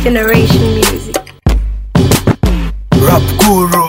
Generation music. Rap Guru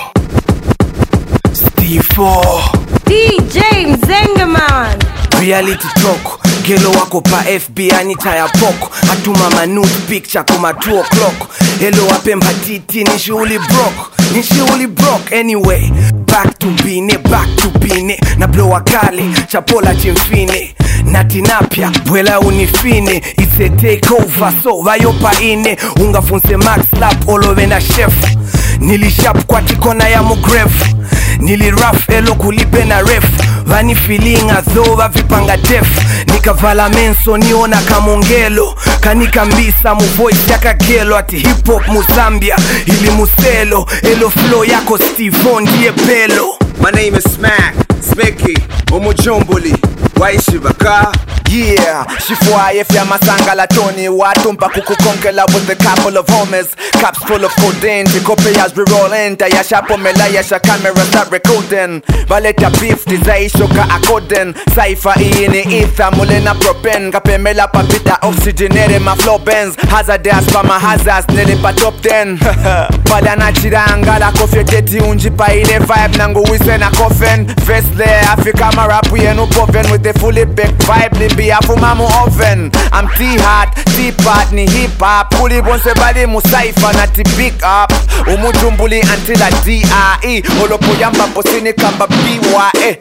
Steve 4 DJ Mzengaman. Reality talk. Gelo wako pa FB anita ya poko. Hatuma nude picture kuma 2 o'clock. Hello wape mhatiti nishiuli broke anyway. Back to bine na blow wakali chapola chimfine natinapia bwela unifine. It's a takeover so vayopa ine ungafunse max lap olove na chef. Nilishap kwa tikona ya mugrefu niliraf elo kulipe na ref. Vani feeling azova vipanga def. Nikavala menso niona kamongelo. Kanika mbisa mu voice ya kagelo. Ati hip hop Muzambia ili muselo. Elo flow yako Steve ndiye pelo. My name is Smack, Smicky, Umujumbuli, waishi baka. Yeah, Shifwa ya masanga la Tony Watumpa kukukonkela with a couple of homies. Caps full of codeine, Tikope as we roll in. Taya shapo melaya sha camera start recording. Valeta beef, dizai shoka akoden. Saifa iini ether, mulena propen. Kapemela papita oxygenere ma flow bends. Hazardous pa ma hazards, nele pa top 10. Bala na chiranga la kofye teti unjipa ile vibe. Nangu wise na coffin. Vest there, Africa ma rapu yenu poven. With the fully baked vibe, be a fumamu oven. I'm T-hot, T-pot ni hip-hop. Kuli bonse bali musaifa na T-pick up. Umujumbuli until a D-I-E. Olopo yamba posini kamba B-Y-E.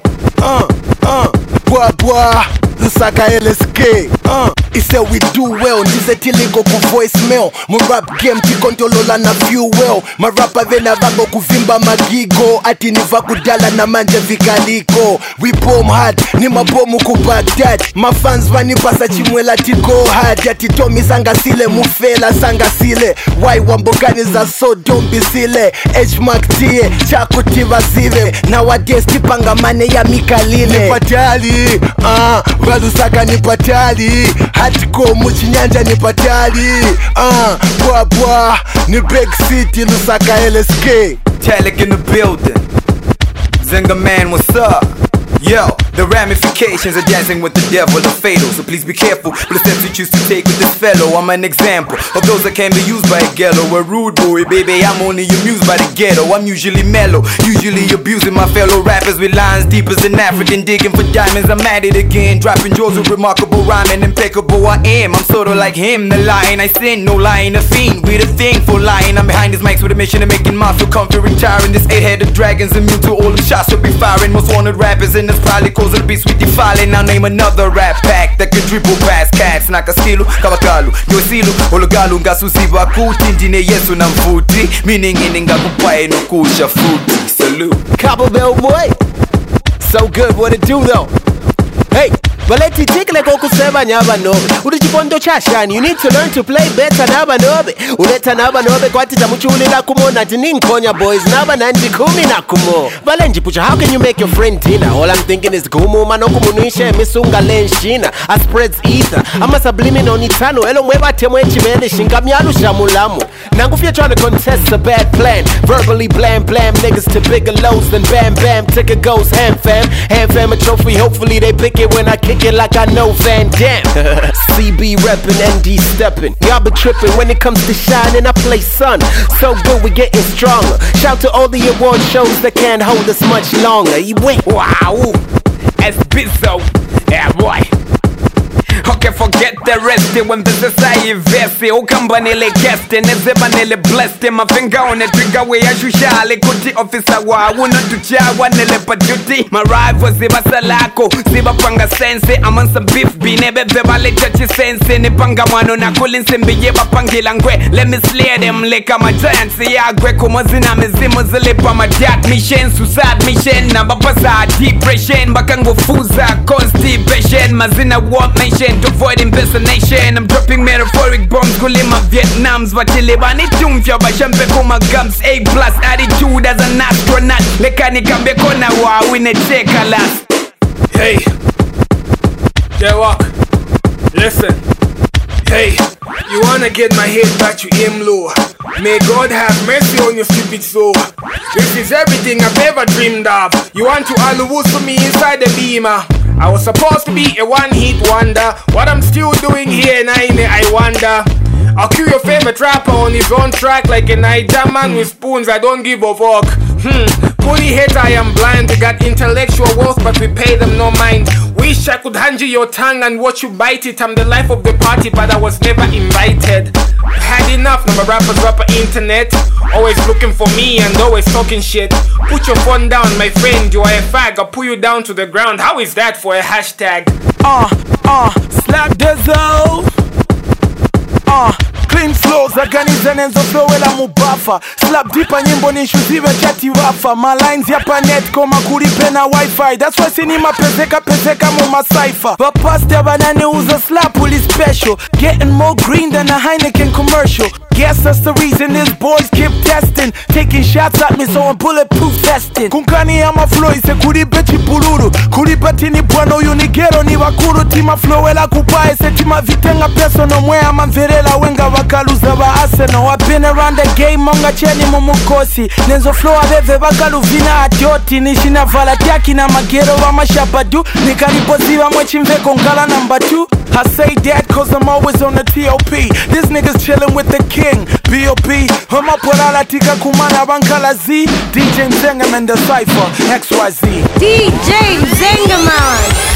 Bwa Lusaka LSK. He said we do well. Ndize tiliko ku voicemail. Mu rap game tikontolola na view well. Ma rapper vena vango kuvimba magigo. Ati niva kudala na manje vikaliko. We bomb hard, ni mabomu ku Baghdad. Ma fans vani pasa chimwela ti go hard. Ati Tommy Sangasile mufela Sangasile. Why wambogani za so don't be silly. H-Mark tie, chako tiva zive. Nowadays tipanga mane ya mikalile. Nipatali, Valusaka nipatali. Hatiko muchinyanja nipatali. Bwa ni big city Lusaka LSK. Talik in the building. Zengaman, what's up? Yo, the ramifications of dancing with the devil are fatal. So please be careful with the steps you choose to take with this fellow. I'm an example of those that can be used by a ghetto. A rude boy, baby, I'm only amused by the ghetto. I'm usually mellow, usually abusing my fellow rappers with lines deep as an African digging for diamonds. I'm at it again, dropping jaws with remarkable rhyming, impeccable I am. I'm sorta like him, the lion I sin, no lying, a fiend with a thing for lying. I'm behind his mics with a mission of making mouth so comfy, retiring. This 8-headed dragon's immune to all the shots will be firing. Most wanted rappers in this probably causing the beast we defiling. Now name another rap pack that can dribble past cats. Nakaskilu, kawakalu, yosilu, ologalu, ngasusiba kuti, ndine yesu na mfuti. Meaning ininga kupae no kusha futi. Salute. Copperbell boy. So good, what it do though? Hey, baleti tikle koku sema nyaba nobe. Udichipondo chashani, you need to learn to play better naba nobe. Uleta naba nobe kwa titamuchuli la kumo na tininkonya boys. Naba nanji kumi na kumo. Balenji pucha, how can you make your friend dinner? All I'm thinking is kumu manoku munuishe misunga lenshina. I spreads ether, I'm a subliminal nitano. Elo mweba temwe chimene shingamyalu shamulamu. Nangu if you're trying to contest a bad plan. Verbally blam niggas to bigger lows than bam ticker goes ham fam a trophy, hopefully they pick it when I kick it like I know Van Damme. CB reppin', ND steppin'. Y'all been trippin' when it comes to shining. I play sun, so good we getting stronger. Shout to all the award shows that can't hold us much longer. You went wow, as Bizzo, yeah boy. Okay, forget the rest when this is I invest. Ukamba nile guest nezeba nile blessed. My finger on the trigger way I shushale kuti officer wa uno tuchawa nile pa duty. My rivals ziba salako ziba panga sense. I'm on some beef binebe beba le chachi sense. Ni panga mano na kulinse mbiyeba pangila ngwe. Let me slay them like I'm a giant. Ya gwe kumazina mezimo zile pa my dad mission. Suicide mission na bapasa depression. Bakango fuza constipation. Mazina what mission to avoid impersonation. I'm dropping metaphoric bombs. Kulima Vietnams Vatilibani tumfya bashampe kuma gums. A+ attitude as an astronaut. Lekani kambe kona wa wine cheka last. Hey, J-Walk, listen. Hey, you wanna get my head back to aim low. May God have mercy on your stupid soul. This is everything I've ever dreamed of. You want to allude to me inside the beamer. I was supposed to be a one-hit wonder. What I'm still doing here, Naine, I wonder. I'll kill your favorite rapper on his own track like a Niger man with spoons. I don't give a fuck. Bully hater, I am blind. We got intellectual wealth, but we pay them no mind. Wish I could hand you your tongue and watch you bite it. I'm the life of the party, but I was never invited. Had enough, now my rappers rapper internet. Always looking for me and always talking shit. Put your phone down, my friend, you are a fag. I'll pull you down to the ground. How is that for a hashtag? Slap Dizzle. Clean flows, aganiza nenzo flow ela mubafa. Slap deeper nyimbo nishuziwe chati wafa. My lines yapa net koma kuripe na wifi. That's why sinima pezeka muma cypher. But past ya banane uza slap uli special. Getting more green than a Heineken commercial. Guess that's the reason these boys keep testing. Taking shots at me so I'm bulletproof vesting. Kunkani ama flow ise kuribechi pururu. Kuribati ni bwano unigero ni wakuru. Tima flow ela kupae se tima vitenga peso no mwe ama mverela wenga wakaluza wa Arsenal. I've been around the game monga cheni mumukosi. Nenzo flow aveve wakaluvina atioti. Nishina valatiaki na magero wa mashabadu. Nikaripoziwa mwechimveko ngala number 2. I say that cause I'm always on the TOP. This niggas chillin' with the king, B.O.B. Huma porala tika kumana bankala Z. DJ Zengaman the Cypher, XYZ. DJ Zengaman.